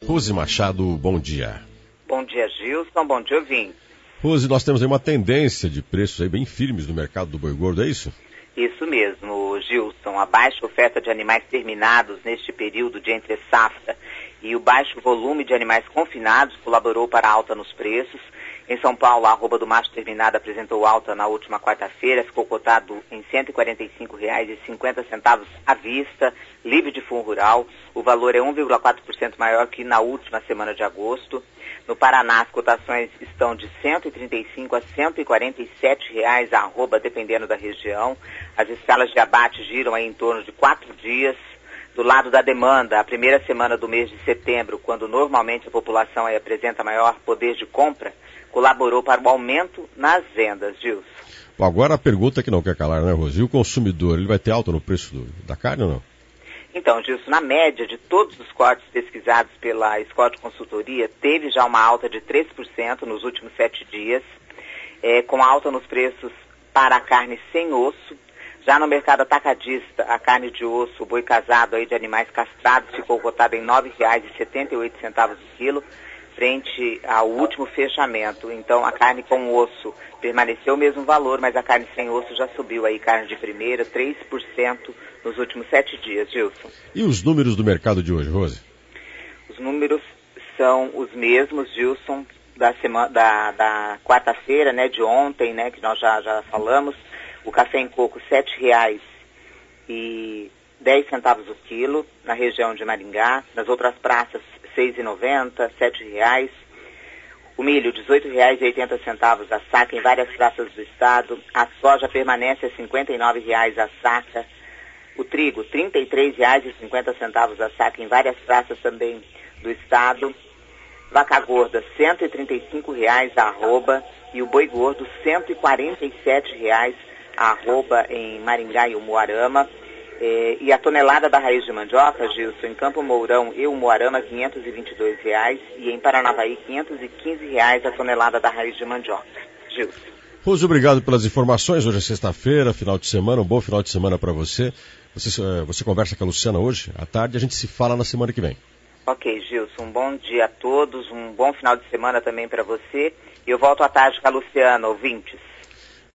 Rose Machado, bom dia. Bom dia, Gilson. Bom dia, ouvinte. Rose, nós temos aí uma tendência de preços aí bem firmes no mercado do boi gordo, é isso? Isso mesmo, Gilson. A baixa oferta de animais terminados neste período de entre-safra e o baixo volume de animais confinados colaborou para a alta nos preços. Em São Paulo, a arroba do macho terminado apresentou alta na última quarta-feira, ficou cotado em R$ 145,50 à vista, livre de fundo rural. O valor é 1,4% maior que na última semana de agosto. No Paraná, as cotações estão de R$ 135 a R$ 147 a arroba, dependendo da região. As escalas de abate giram aí em torno de 4 dias. Do lado da demanda, a primeira semana do mês de setembro, quando normalmente a população aí apresenta maior poder de compra, colaborou para o aumento nas vendas, Gilson. Bom, agora a pergunta que não quer calar, né, Rose? E o consumidor, ele vai ter alta no preço da carne ou não? Então, Gilson, na média de todos os cortes pesquisados pela Scott Consultoria, teve já uma alta de 3% nos últimos 7 dias, com alta nos preços para a carne sem osso. Já no mercado atacadista, a carne de osso, o boi casado aí de animais castrados, ficou cotada em R$ 9,78 o quilo, frente ao último fechamento. Então, a carne com osso permaneceu o mesmo valor, mas a carne sem osso já subiu aí, carne de primeira, 3% nos últimos 7 dias, Gilson. E os números do mercado de hoje, Rose? Os números são os mesmos, Gilson, da quarta-feira, né, de ontem, né, que nós já falamos. O café em coco, R$ 7,10 o quilo, na região de Maringá. Nas outras praças, R$ 6,90, R$ 7,00. O milho, R$ 18,80 a saca em várias praças do estado. A soja permanece a R$ 59,00 a saca. O trigo, R$ 33,50 a saca em várias praças também do estado. Vaca gorda, R$ 135,00 a arroba. E o boi gordo, R$ 147,00 a arroba em Maringá e Umuarama. E a tonelada da raiz de mandioca, Gilson, em Campo Mourão e Umuarama, R$ 522,00. E em Paranavaí, R$ 515,00 a tonelada da raiz de mandioca. Gilson. Rose, obrigado pelas informações. Hoje é sexta-feira, final de semana, um bom final de semana para você. Você conversa com a Luciana hoje à tarde, a gente se fala na semana que vem. Ok, Gilson, um bom dia a todos, um bom final de semana também para você. E eu volto à tarde com a Luciana, ouvintes.